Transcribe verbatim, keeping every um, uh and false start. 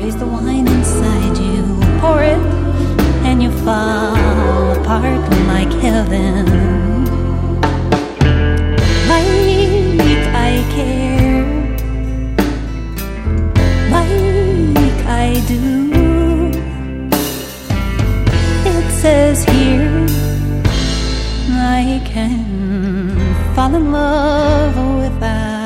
Raise the wine inside you, pour it, and you fall apart like heaven. Like I care, like I do. It says here I can fall in love without